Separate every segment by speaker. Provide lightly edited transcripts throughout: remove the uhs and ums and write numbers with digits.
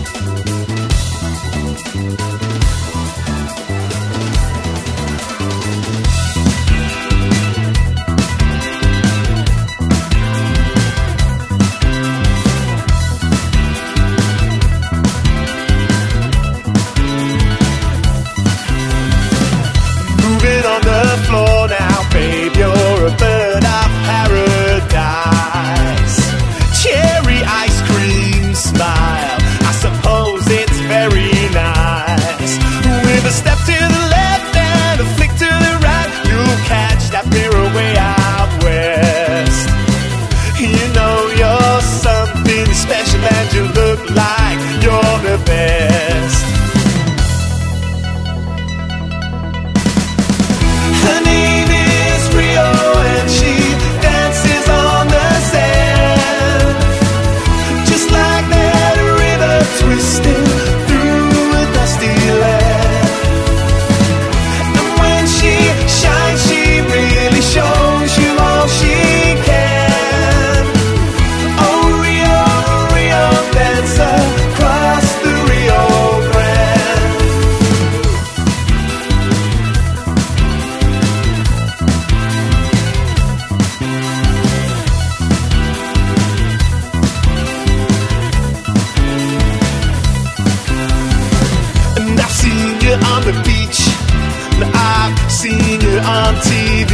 Speaker 1: seen you on TV.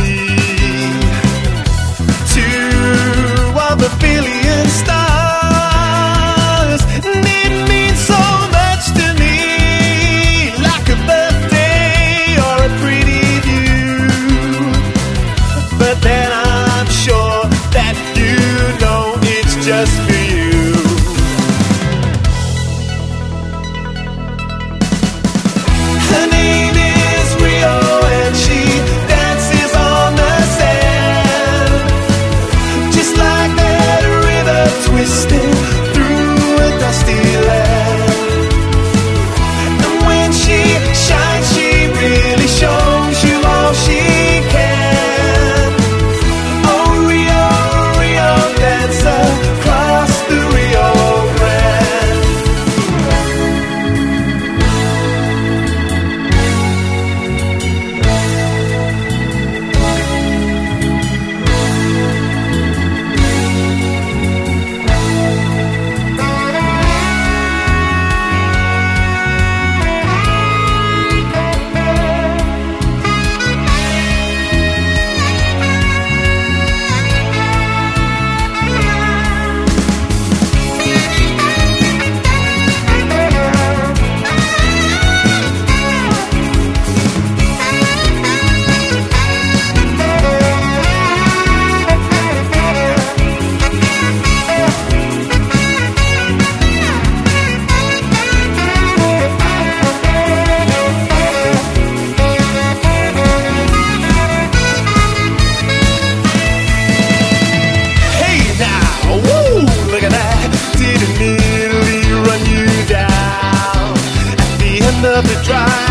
Speaker 1: 2 of a billion stars, and it means so much to me, like a birthday or a pretty view. But then I'm sure that you know it's just for you. Her name is Rio, and she dances on the sand, just like that river twisting through a dusty land. And when she shines, she really shows you all she can. Oh, Rio, Rio, dance across the Rio Grande. Hey now, woo, look at that. Didn't nearly run you down at the end of the drive.